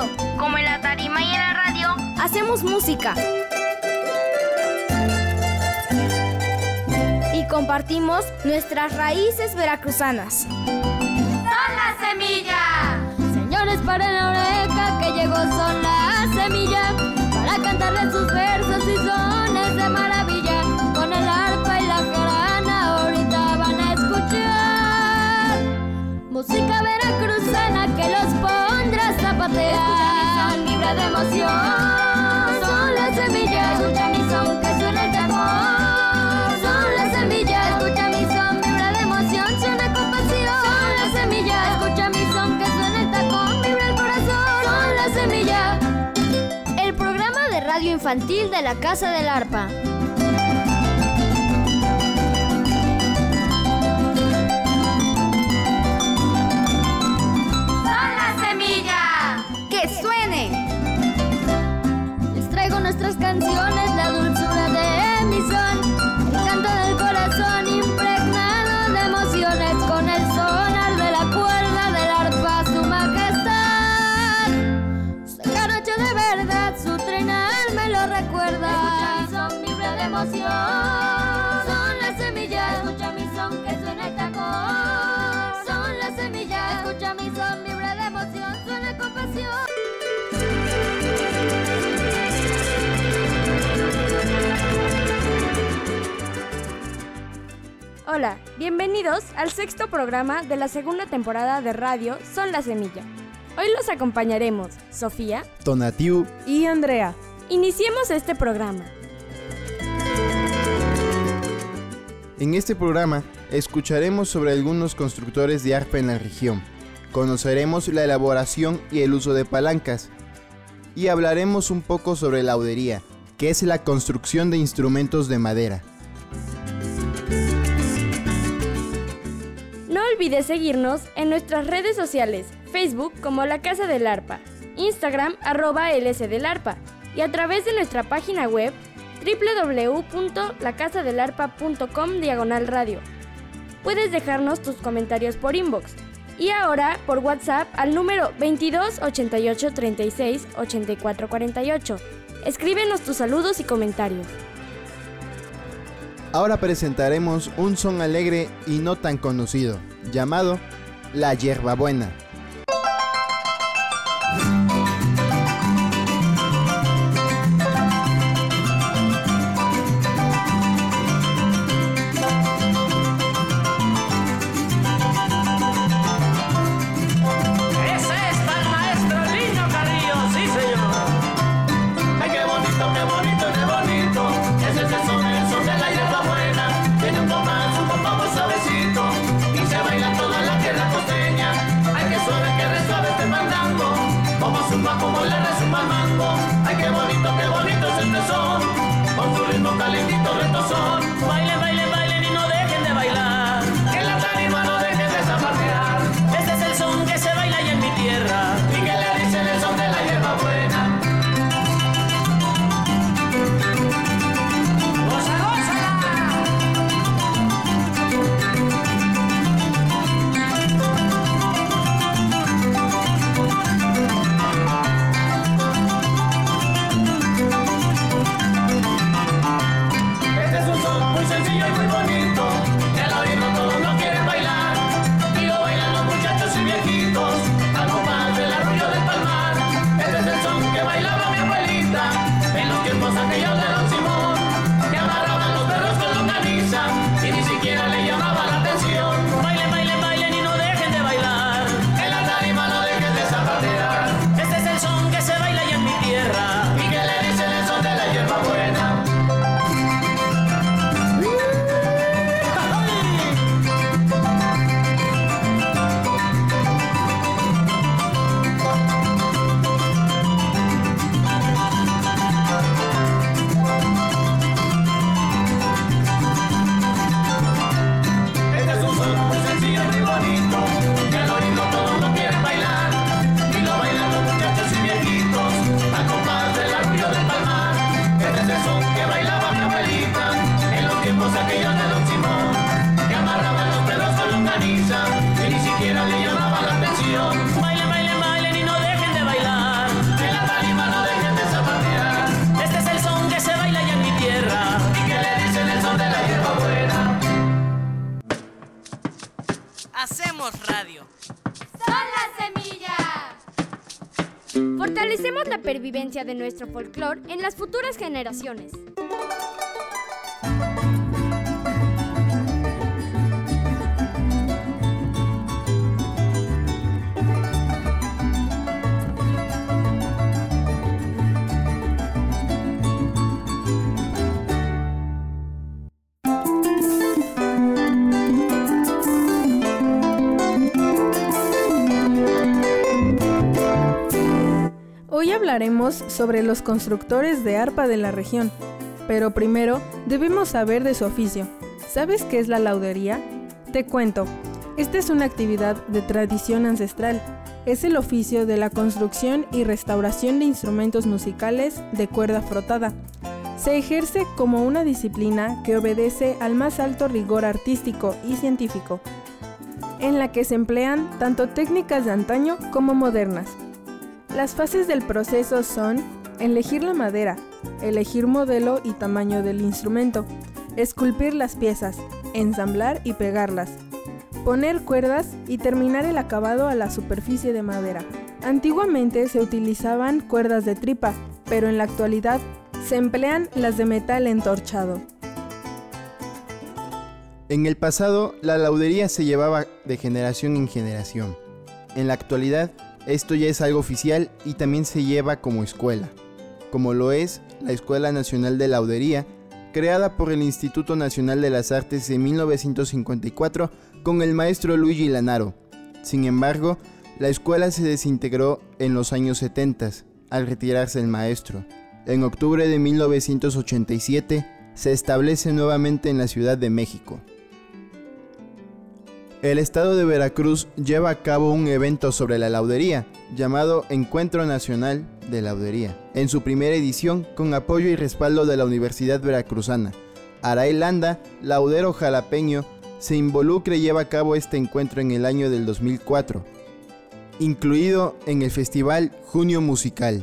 Como en la tarima y en la radio, hacemos música. Y compartimos nuestras raíces veracruzanas. ¡Son la semilla! Señores, paren la oreja que llegó Son la Semilla para cantarles sus versos y sones de maravilla. Con el arpa y la jarana ahorita van a escuchar música veracruzana que los pondrá a zapatear. Son libre de emoción. Son la semilla, escucha mi son que suena el tambor. Son la semilla, escucha mi son, vibra de emoción, suena con pasión. Son la semilla, escucha mi son que suena el tacón, vibra el corazón. Son la semilla. El programa de radio infantil de la Casa del Arpa. Nuestras canciones, la dulzura de mi son, el canto del corazón impregnado de emociones, con el sonar de la cuerda del arpa, su majestad. Soy jarocho de verdad, su trenar me lo recuerda. Escucha mi son, vibra de emoción. Son la semilla, escucha mi son que suena el tacón. Son la semilla, escucha mi son, vibra de emoción, suena con pasión. Hola, bienvenidos al 6º programa de la 2ª temporada de radio Son la Semilla. Hoy los acompañaremos Sofía, Tonatiu y Andrea. Iniciemos este programa. En este programa escucharemos sobre algunos constructores de arpa en la región. Conoceremos la elaboración y el uso de palancas. Y hablaremos un poco sobre laudería, que es la construcción de instrumentos de madera. No olvides seguirnos en nuestras redes sociales, Facebook como La Casa del Arpa, Instagram @lsdelarpa y a través de nuestra página web www.lacasadelarpa.com/radio. Puedes dejarnos tus comentarios por inbox y ahora por WhatsApp al número 22 88 36 84 48. Escríbenos tus saludos y comentarios. Ahora presentaremos un son alegre y no tan conocido, llamado La Hierbabuena. Como le resuma el mango, ay qué bonito es este son, con su ritmo calentito retozón. Bailen, bailen, bailen y no dejen de bailar, que en la tarima no dejen de zapatear. Este es el son que se baila allá en mi tierra, y que le dicen el son de la hierba buena. ¡Goza, gózala! Sencillo y muy bonito, que al oírlo todos lo quieren bailar, y lo bailan los muchachos y viejitos, al compás del arrullo del palmar. Este es el son que bailaba mi abuelita, en los tiempos aquellos de Don Simón, que amarraban los perros con longaniza, y ni siquiera le llamaba la atención. Bailen, bailen, bailen y no dejen de bailar, en la tarima no dejen de zapatear. Este es el son que se baila allá en mi tierra, y que le dicen el son de la hierba buena. Aquellos de Don Simón, que amarraban los pelos con longaniza, y ni siquiera le llamaba la atención. Bailen, bailen, bailen y no dejen de bailar, Hacemos radio. ¡Son las semillas! Fortalecemos la pervivencia de nuestro folclore en las futuras generaciones. Hoy hablaremos sobre los constructores de arpa de la región, pero primero debemos saber de su oficio. ¿Sabes qué es la laudería? Te cuento, esta es una actividad de tradición ancestral. Es el oficio de la construcción y restauración de instrumentos musicales de cuerda frotada. Se ejerce como una disciplina que obedece al más alto rigor artístico y científico, en la que se emplean tanto técnicas de antaño como modernas. Las fases del proceso son elegir la madera, elegir modelo y tamaño del instrumento, esculpir las piezas, ensamblar y pegarlas, poner cuerdas y terminar el acabado a la superficie de madera. Antiguamente se utilizaban cuerdas de tripa, pero en la actualidad se emplean las de metal entorchado. En el pasado, la laudería se llevaba de generación en generación. En la actualidad, esto ya es algo oficial y también se lleva como escuela, como lo es la Escuela Nacional de Laudería, creada por el Instituto Nacional de las Artes en 1954 con el maestro Luigi Lanaro. Sin embargo, la escuela se desintegró en los años 70, al retirarse el maestro. En octubre de 1987 se establece nuevamente en la Ciudad de México. El estado de Veracruz lleva a cabo un evento sobre la laudería, llamado Encuentro Nacional de Laudería, en su primera edición con apoyo y respaldo de la Universidad Veracruzana. Arael Landa, laudero jalapeño, se involucra y lleva a cabo este encuentro en el año del 2004, incluido en el festival Junio Musical.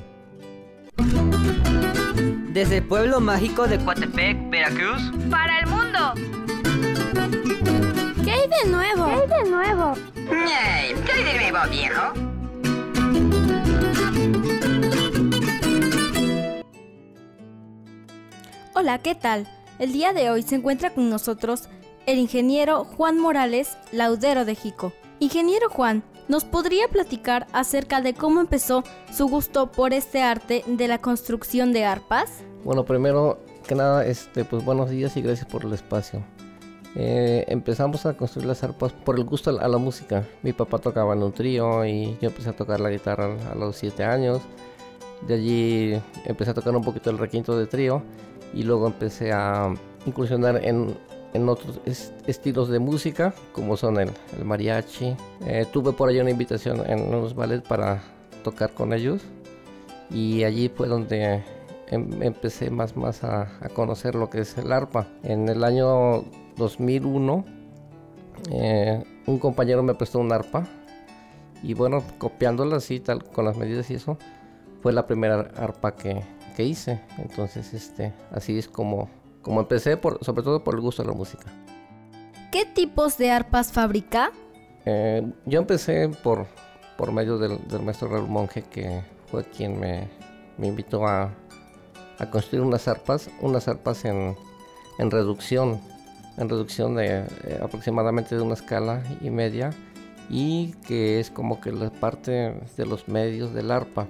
Desde el pueblo mágico de Coatepec, Veracruz, ¡para el mundo! ¿Qué hay de nuevo? ¡Ey! ¿Qué hay de nuevo, viejo? Hola, ¿qué tal? El día de hoy se encuentra con nosotros el ingeniero Juan Morales, laudero de Jico. Ingeniero Juan, ¿nos podría platicar acerca de cómo empezó su gusto por este arte de la construcción de arpas? Bueno, primero que nada, pues buenos días y gracias por el espacio. Empezamos a construir las arpas por el gusto a la música. Mi papá tocaba en un trío y yo empecé a tocar la guitarra a los 7 años. De allí empecé a tocar un poquito el requinto de trío y luego empecé a incursionar en otros estilos de música, como son el mariachi. Tuve por ahí una invitación en unos ballets para tocar con ellos y allí fue donde empecé más a conocer lo que es el arpa. En el año 2001 un compañero me prestó un arpa y bueno, copiándola así tal con las medidas y eso fue la primera arpa que hice. Entonces así es como empecé, sobre todo por el gusto de la música. ¿Qué tipos de arpas fabrica? Yo empecé por medio del maestro Raúl Monge, que fue quien me invitó a construir unas arpas en reducción de aproximadamente de una escala y media, y que es como que la parte de los medios del arpa,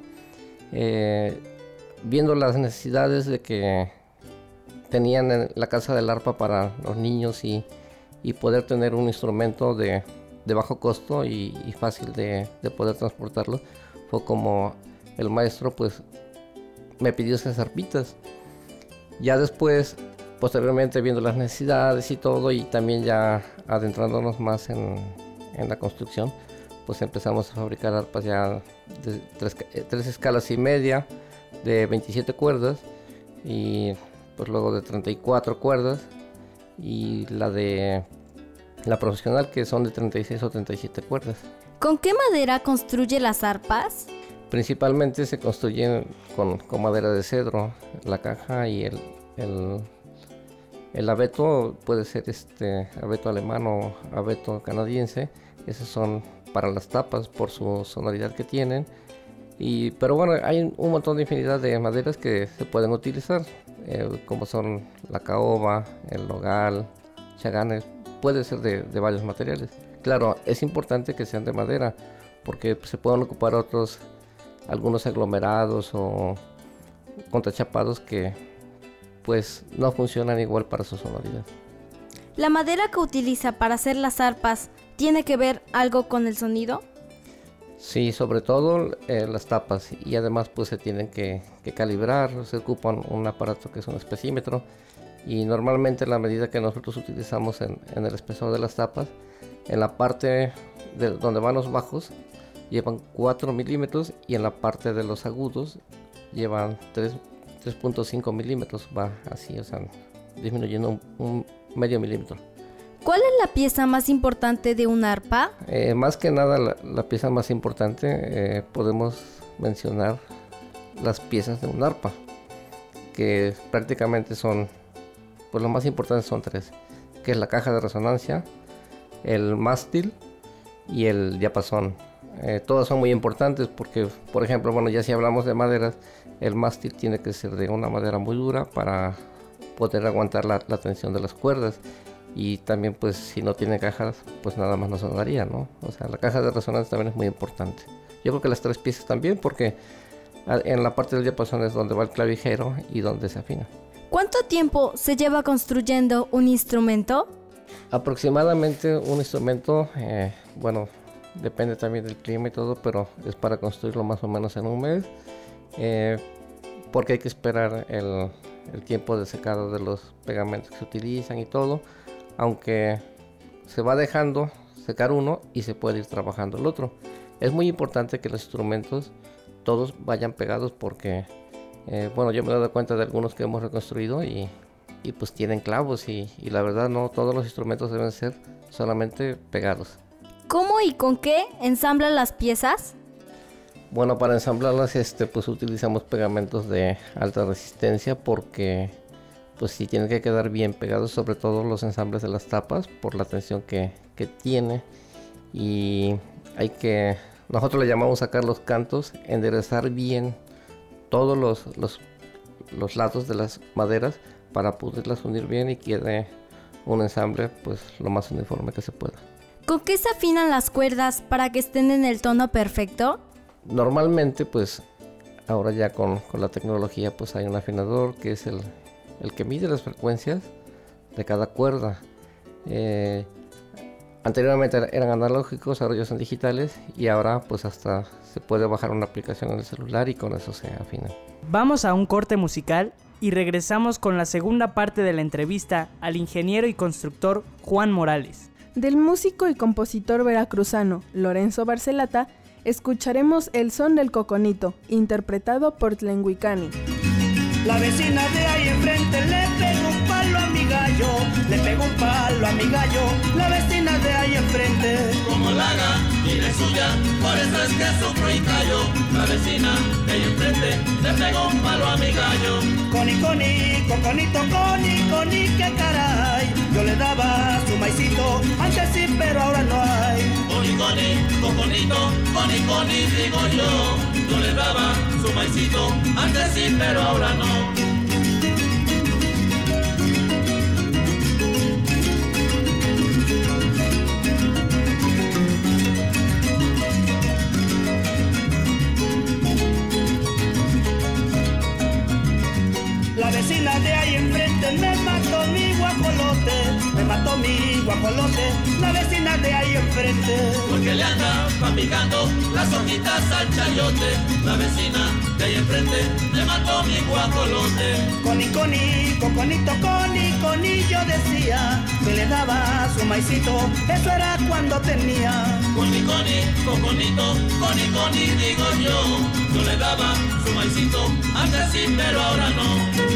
viendo las necesidades de que tenían en la casa del arpa para los niños y poder tener un instrumento de bajo costo y fácil de poder transportarlo, fue como el maestro pues me pidió esas arpitas. Ya después, posteriormente, viendo las necesidades y todo, y también ya adentrándonos más en la construcción, pues empezamos a fabricar arpas ya de 3 escalas y media, de 27 cuerdas, y pues luego de 34 cuerdas, y la profesional, que son de 36 o 37 cuerdas. ¿Con qué madera construye las arpas? Principalmente se construyen con madera de cedro, la caja y El abeto puede ser abeto alemán o abeto canadiense. Esos son para las tapas por su sonoridad que tienen. Pero bueno, hay un montón de infinidad de maderas que se pueden utilizar, como son la caoba, el nogal, chaganes. Puede ser de varios materiales. Claro, es importante que sean de madera, porque se pueden ocupar algunos aglomerados o contrachapados que pues no funcionan igual para su sonoridad. ¿La madera que utiliza para hacer las arpas tiene que ver algo con el sonido? Sí, sobre todo las tapas, y además pues se tienen que calibrar. Se ocupa un aparato que es un especímetro, y normalmente la medida que nosotros utilizamos en el espesor de las tapas, en la parte de donde van los bajos llevan 4 milímetros, y en la parte de los agudos llevan 3.5 milímetros, va así, o sea, disminuyendo un medio milímetro. ¿Cuál es la pieza más importante de un arpa? Más que nada la pieza más importante, podemos mencionar las piezas de un arpa, que prácticamente son, pues lo más importante son 3, que es la caja de resonancia, el mástil y el diapasón. Todas son muy importantes porque, por ejemplo, bueno, ya si hablamos de maderas, el mástil tiene que ser de una madera muy dura para poder aguantar la tensión de las cuerdas. Y también, pues, si no tiene cajas, pues nada más no sonaría, ¿no? O sea, la caja de resonancia también es muy importante. Yo creo que las 3 piezas también, porque en la parte del diapasón es donde va el clavijero y donde se afina. ¿Cuánto tiempo se lleva construyendo un instrumento? Aproximadamente un instrumento, bueno, depende también del clima y todo, pero es para construirlo más o menos en un mes, porque hay que esperar el tiempo de secado de los pegamentos que se utilizan y todo. Aunque se va dejando secar uno y se puede ir trabajando el otro. Es muy importante que los instrumentos todos vayan pegados, porque bueno, yo me he dado cuenta de algunos que hemos reconstruido y pues tienen clavos, y la verdad no todos los instrumentos deben ser solamente pegados. ¿Cómo y con qué ensamblan las piezas? Bueno, para ensamblarlas pues utilizamos pegamentos de alta resistencia, porque pues sí tienen que quedar bien pegados, sobre todo los ensambles de las tapas, por la tensión que tiene. Y nosotros le llamamos sacar los cantos, enderezar bien todos los lados de las maderas para poderlas unir bien y quede un ensamble pues lo más uniforme que se pueda. ¿Con qué se afinan las cuerdas para que estén en el tono perfecto? Normalmente, pues ahora ya con la tecnología, pues hay un afinador que es el que mide las frecuencias de cada cuerda. Anteriormente eran analógicos, ahora ya son digitales, y ahora pues hasta se puede bajar una aplicación en el celular y con eso se afina. Vamos a un corte musical y regresamos con la segunda parte de la entrevista al ingeniero y constructor Juan Morales. Del músico y compositor veracruzano Lorenzo Barcelata escucharemos El son del coconito, interpretado por Tlenguicani. La vecina de ahí enfrente le pegó un palo a mi gallo, le pegó un palo a mi gallo, la vecina de ahí enfrente. Como la gallina suya, por eso es que sufro y callo. La vecina de ahí enfrente le pegó un palo a mi gallo. Coni, coconito, coni, que caray. Yo le daba su maicito, antes sí, pero ahora no hay. Coni, coconito, coni, digo yo. Yo le daba su maicito, antes sí, pero ahora no. La vecina de ahí enfrente me mató mi guajolote, la vecina de ahí enfrente. Porque le andaba picando las hojitas al chayote, la vecina de ahí enfrente me mató mi guajolote. Coni, coconito, coni, yo decía que le daba su maicito, eso era cuando tenía. Coni, coconito, coni, digo yo le daba su maicito, antes sí, pero ahora no.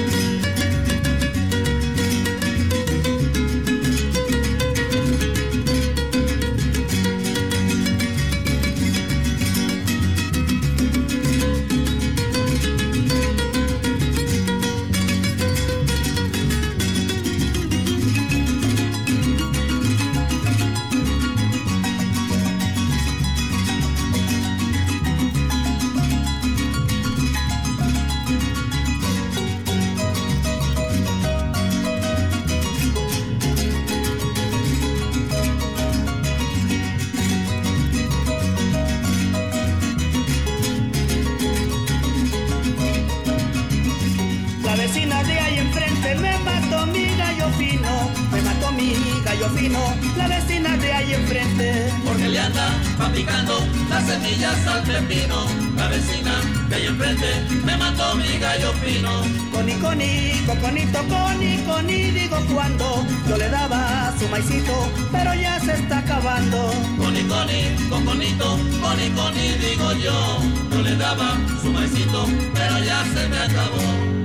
oído fino, la vecina de ahí enfrente. Porque le anda fabricando las semillas al pepino. La vecina de ahí enfrente me mandó mi gallo fino. Coni, coconito, coni, digo cuando yo le daba su maicito, pero ya se está acabando. Coni, coconito, coni, digo yo le daba su maicito, pero ya se me acabó.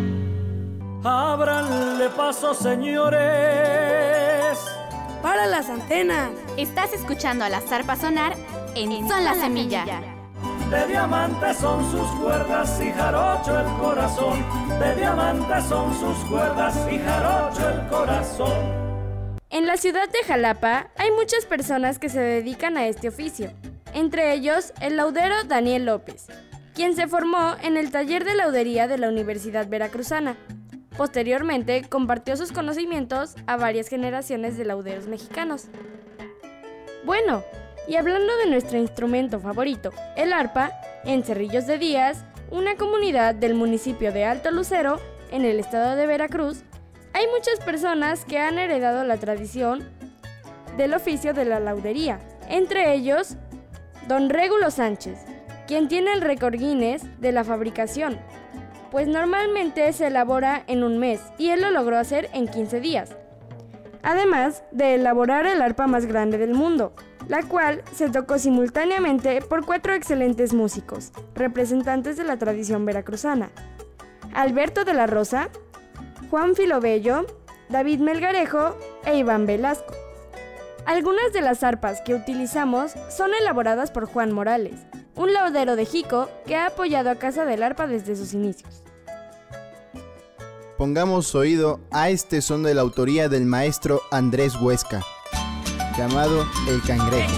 Ábranle paso, señores. ¡Para las antenas! Estás escuchando a las zarpas sonar en Son la Semilla. De diamante son sus cuerdas y jarocho el corazón. De diamante son sus cuerdas y jarocho el corazón. En la ciudad de Jalapa hay muchas personas que se dedican a este oficio. Entre ellos, el laudero Daniel López, quien se formó en el taller de laudería de la Universidad Veracruzana. Posteriormente, compartió sus conocimientos a varias generaciones de lauderos mexicanos. Bueno, y hablando de nuestro instrumento favorito, el arpa, en Cerrillos de Díaz, una comunidad del municipio de Alto Lucero, en el estado de Veracruz, hay muchas personas que han heredado la tradición del oficio de la laudería. Entre ellos, don Régulo Sánchez, quien tiene el récord Guinness de la fabricación, pues normalmente se elabora en un mes y él lo logró hacer en 15 días. Además de elaborar el arpa más grande del mundo, la cual se tocó simultáneamente por 4 excelentes músicos, representantes de la tradición veracruzana: Alberto de la Rosa, Juan Filobello, David Melgarejo e Iván Velasco. Algunas de las arpas que utilizamos son elaboradas por Juan Morales, un laudero de Jico que ha apoyado a Casa del Arpa desde sus inicios. Pongamos oído a este son de la autoría del maestro Andrés Huesca, llamado El Cangrejo.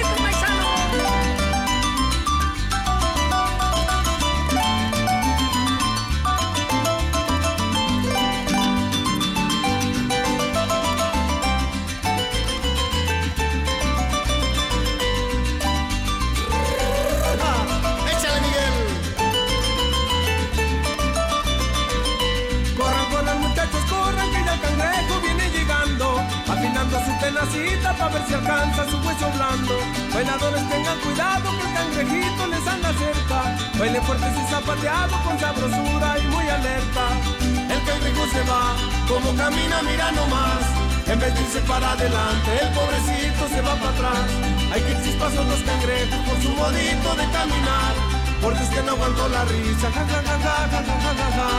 Para ver si alcanza su hueso blando. Bailadores tengan cuidado que el cangrejito les anda cerca. Baile fuerte y zapateado con sabrosura y muy alerta. El cangrejo se va, como camina mira nomás. En vez de irse para adelante, el pobrecito se va para atrás. Hay que chispas son los cangrejos por su modito de caminar. Porque es que no aguantó la risa, ja ja ja ja ja ja ja ja.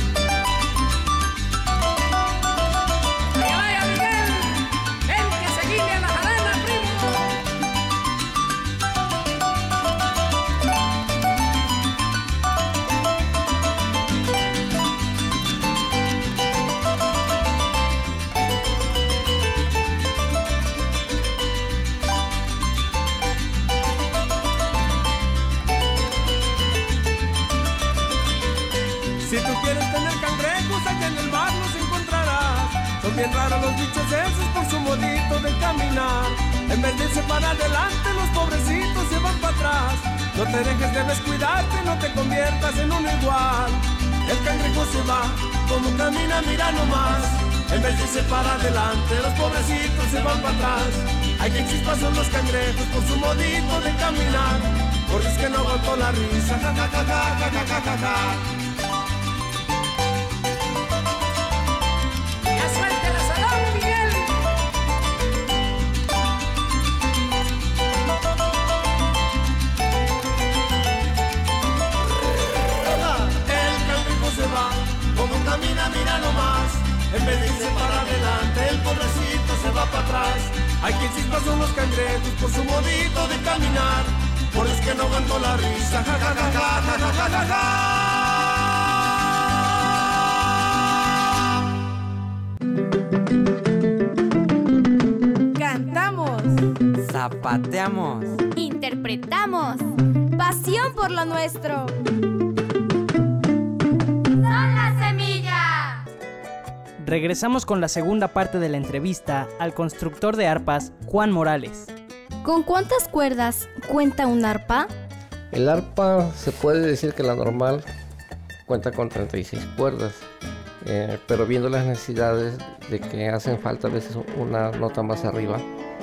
Si tú quieres tener cangrejos, allá en el mar los encontrarás. Son bien raros los bichos esos por su modito de caminar. En vez de irse para adelante, los pobrecitos se van para atrás. No te dejes, debes cuidarte, no te conviertas en uno igual. El cangrejo se va, como camina mira nomás. En vez de irse para adelante, los pobrecitos se van para atrás. Hay que chispas son los cangrejos por su modito de caminar. Porque es que no aguantó la risa, ja ja ja ja ja ja ja ja ja. Mira nomás, en vez de irse para adelante, el pobrecito se va para atrás. Hay que chispas son los cangrejos por su modito de caminar. Por es que no aguantó la risa, ja ja ja ja ja ja ja ja. Cantamos, zapateamos, interpretamos, pasión por lo nuestro. Regresamos con la segunda parte de la entrevista al constructor de arpas, Juan Morales. ¿Con cuántas cuerdas cuenta un arpa? El arpa se puede decir que la normal cuenta con 36 cuerdas. pero viendo las necesidades de que hacen falta a veces una nota más arriba,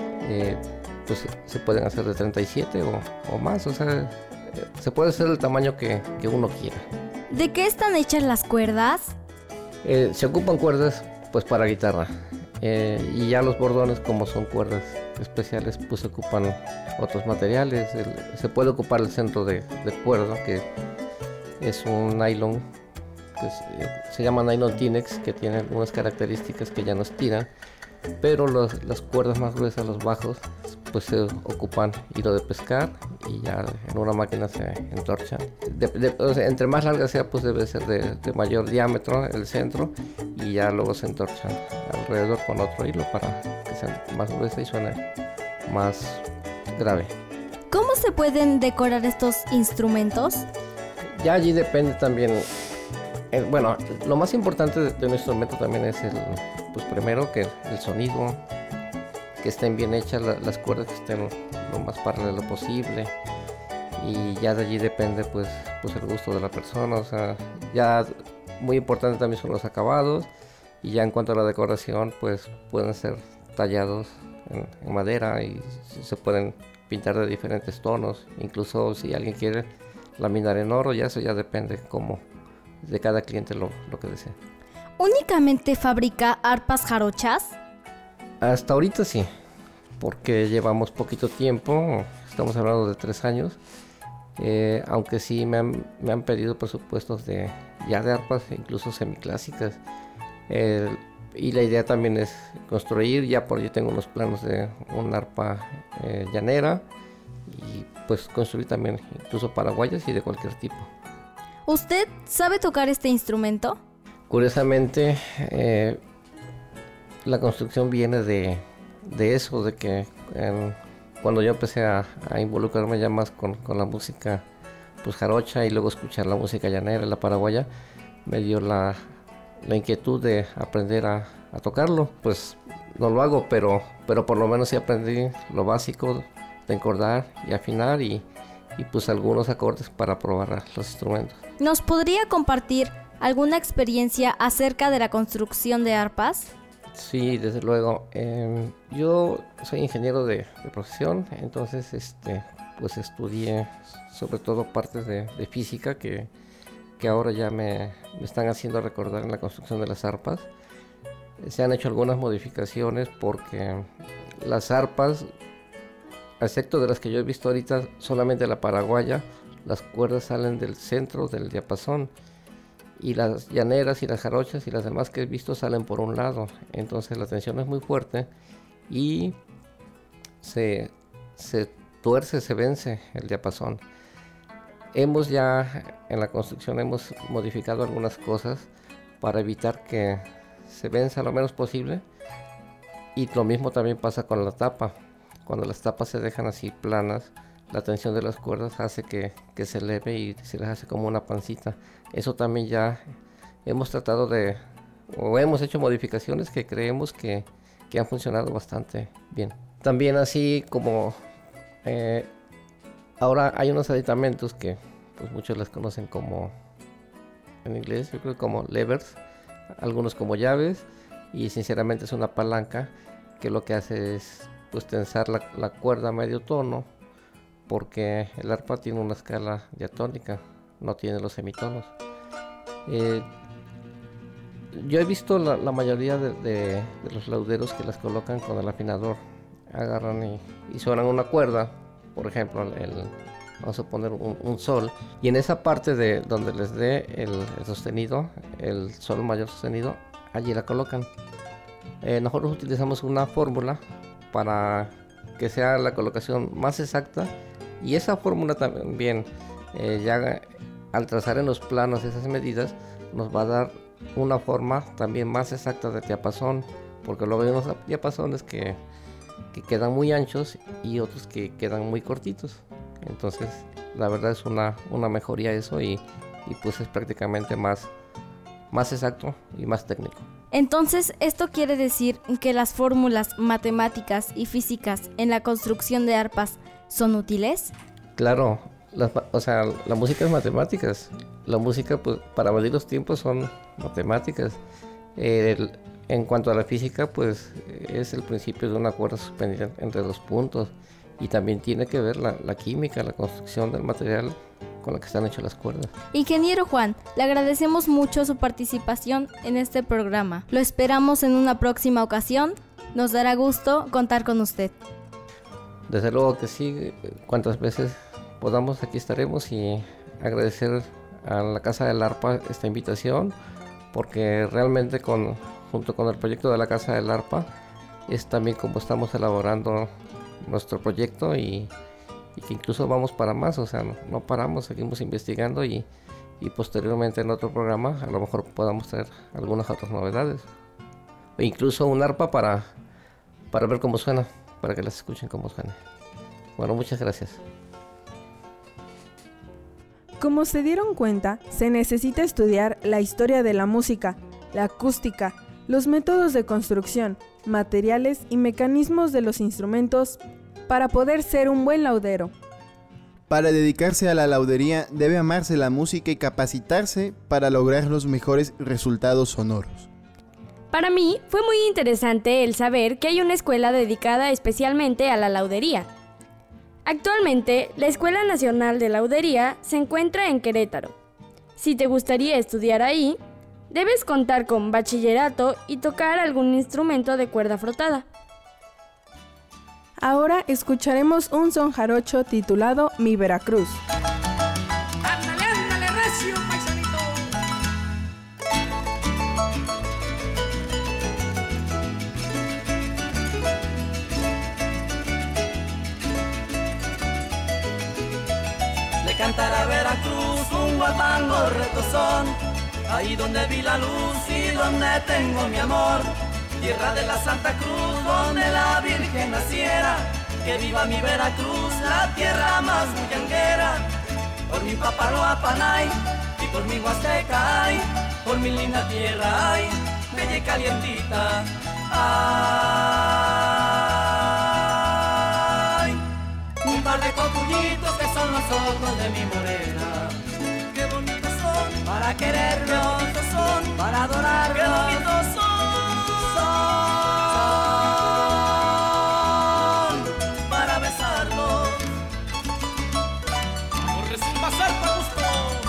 pues se pueden hacer de 37 o más, o sea, se puede hacer el tamaño que uno quiera. ¿De qué están hechas las cuerdas? Se ocupan cuerdas pues para guitarra, y ya los bordones, como son cuerdas especiales, pues se ocupan otros materiales. Se puede ocupar el centro de cuerda, que es un nylon, que se llama nylon Tinex, que tiene algunas características que ya no estiran, pero las cuerdas más gruesas, los bajos, pues se ocupan hilo de pescar y ya en una máquina se entorchan. O sea, entre más larga sea, pues debe ser de mayor diámetro el centro, y ya luego se entorchan alrededor con otro hilo para que sea más gruesa y suene más grave. ¿Cómo se pueden decorar estos instrumentos? Ya allí depende también. Bueno, lo más importante de un instrumento también es pues primero que el sonido, que estén bien hechas las cuerdas, que estén lo más paralelo posible, y ya de allí depende pues el gusto de la persona. O sea, ya muy importante también son los acabados, y ya en cuanto a la decoración, pues pueden ser tallados en madera y se pueden pintar de diferentes tonos, incluso si alguien quiere laminar en oro, ya eso ya depende como de cada cliente lo que desee. ¿Únicamente fabrica arpas jarochas? Hasta ahorita sí, porque llevamos poquito tiempo, estamos hablando de 3 años, aunque sí me han pedido presupuestos de arpas, incluso semiclásicas, y la idea también es construir, ya por allí tengo unos planos de una arpa llanera, y pues construir también incluso paraguayas y de cualquier tipo. ¿Usted sabe tocar este instrumento? Curiosamente, la construcción viene de eso, de que cuando yo empecé a involucrarme ya más con la música pues jarocha, y luego escuchar la música llanera, la paraguaya, me dio la inquietud de aprender a tocarlo. Pues no lo hago, pero por lo menos sí aprendí lo básico de encordar y afinar, y pues algunos acordes para probar los instrumentos. ¿Nos podría compartir alguna experiencia acerca de la construcción de arpas? Sí, desde luego. Yo soy ingeniero de profesión, entonces pues estudié sobre todo partes de física que ahora ya me están haciendo recordar en la construcción de las arpas. Se han hecho algunas modificaciones porque las arpas, excepto de las que yo he visto ahorita, solamente la paraguaya, las cuerdas salen del centro del diapasón, y las llaneras y las jarochas y las demás que he visto salen por un lado. Entonces la tensión es muy fuerte y se tuerce, se vence el diapasón. Hemos ya en la construcción hemos modificado algunas cosas para evitar que se venza lo menos posible, y lo mismo también pasa con la tapa. Cuando las tapas se dejan así planas, la tensión de las cuerdas hace que se eleve y se les hace como una pancita. Eso también ya hemos tratado o hemos hecho modificaciones que creemos que han funcionado bastante bien. También así como ahora hay unos aditamentos que pues muchos les conocen como, en inglés yo creo como levers, algunos como llaves, y sinceramente es una palanca que lo que hace es pues tensar la cuerda a medio tono, porque el arpa tiene una escala diatónica, no tiene los semitonos. Yo he visto la mayoría de los lauderos que las colocan con el afinador, agarran y suenan una cuerda, por ejemplo vamos a poner un sol, y en esa parte de donde les dé el sostenido, el sol mayor sostenido, allí la colocan. Nosotros utilizamos una fórmula para que sea la colocación más exacta, y esa fórmula también ya al trazar en los planos esas medidas nos va a dar una forma también más exacta de diapasón, porque luego hay unos diapasones que quedan muy anchos y otros que quedan muy cortitos. Entonces la verdad es una mejoría eso, y pues es prácticamente más exacto y más técnico. Entonces, ¿esto quiere decir que las fórmulas matemáticas y físicas en la construcción de arpas son útiles? Claro, la música es matemáticas. La música, pues, para medir los tiempos son matemáticas. En cuanto a la física, pues, es el principio de una cuerda suspendida entre dos puntos. Y también tiene que ver la química, la construcción del material con la que están hechas las cuerdas. Ingeniero Juan, le agradecemos mucho su participación en este programa. Lo esperamos en una próxima ocasión. Nos dará gusto contar con usted. Desde luego que sí, cuantas veces podamos aquí estaremos, y agradecer a la Casa del Arpa esta invitación, porque realmente junto con el proyecto de la Casa del Arpa es también como estamos elaborando nuestro proyecto y que incluso vamos para más, o sea, no paramos, seguimos investigando y posteriormente en otro programa a lo mejor podamos traer algunas otras novedades, o incluso un arpa para ver cómo suena, para que las escuchen cómo suena. Bueno, muchas gracias. Como se dieron cuenta, se necesita estudiar la historia de la música, la acústica, los métodos de construcción, materiales y mecanismos de los instrumentos para poder ser un buen laudero. Para dedicarse a la laudería debe amarse la música y capacitarse para lograr los mejores resultados sonoros. Para mí fue muy interesante el saber que hay una escuela dedicada especialmente a la laudería. Actualmente, la Escuela Nacional de Laudería se encuentra en Querétaro. Si te gustaría estudiar ahí, debes contar con bachillerato y tocar algún instrumento de cuerda frotada. Ahora escucharemos un son jarocho titulado Mi Veracruz. ¡Ándale, ándale, recio, paisanito! Le cantará a Veracruz un guapango retozón, ahí donde vi la luz y donde tengo mi amor. Tierra de la Santa Cruz, donde la Virgen naciera. Que viva mi Veracruz, la tierra más bullanguera. Por mi Papaloapanay y por mi Huasteca, ay, por mi linda tierra, ay, bella y calientita. Ay, un par de cocunitos que son los ojos de mi morena. Qué bonitos son para quererlos, qué bonitos son para adorarlos, qué bonitos son para besarlos. No resulta ser para gusto.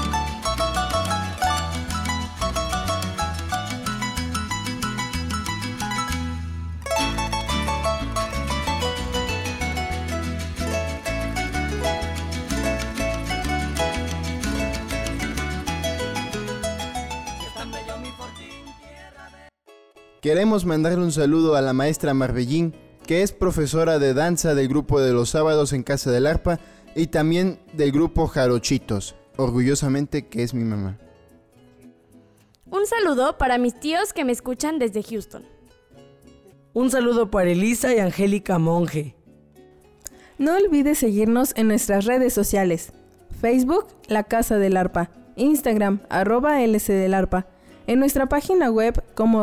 Queremos mandarle un saludo a la maestra Marbellín, que es profesora de danza del grupo de los sábados en Casa del Arpa y también del grupo Jarochitos, orgullosamente que es mi mamá. Un saludo para mis tíos que me escuchan desde Houston. Un saludo para Elisa y Angélica Monge. No olvides seguirnos en nuestras redes sociales. Facebook, La Casa del Arpa. Instagram, @lcdelarpa. En nuestra página web como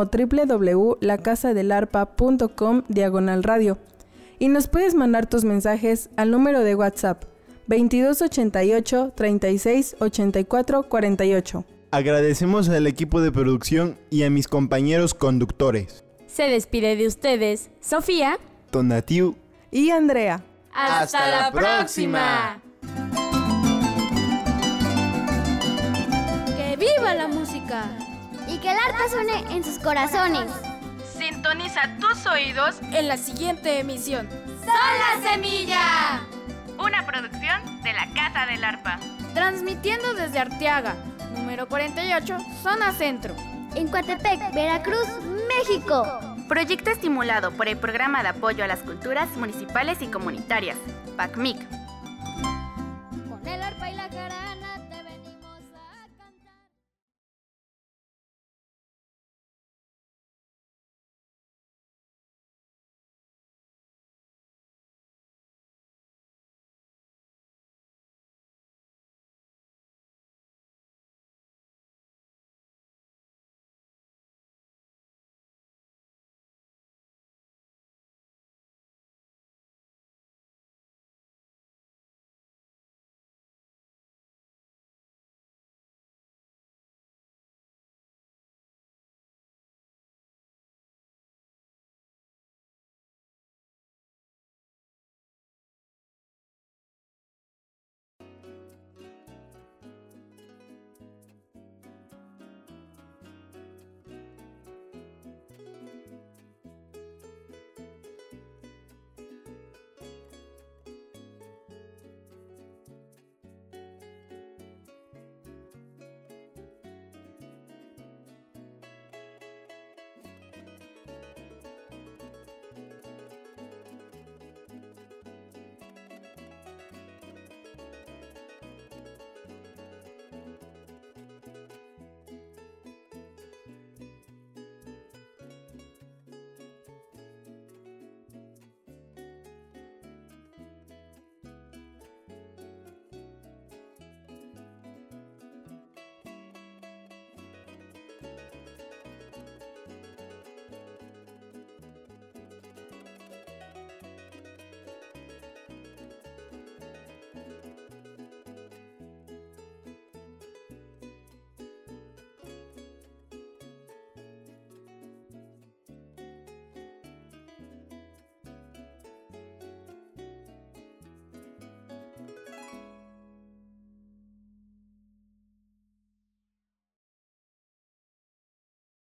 www.lacasadelarpa.com/radio. Y nos puedes mandar tus mensajes al número de WhatsApp 2288 36 84 48. Agradecemos al equipo de producción y a mis compañeros conductores. Se despide de ustedes Sofía, Tonatiu y Andrea. ¡Hasta la próxima! ¡Que viva la música! Y que el arpa suene en sus corazones. Sintoniza tus oídos en la siguiente emisión. ¡Son la Semilla! Una producción de la Casa del Arpa. Transmitiendo desde Arteaga, número 48, zona centro. En Coatepec, Veracruz, México. Proyecto estimulado por el Programa de Apoyo a las Culturas Municipales y Comunitarias, PACMIC.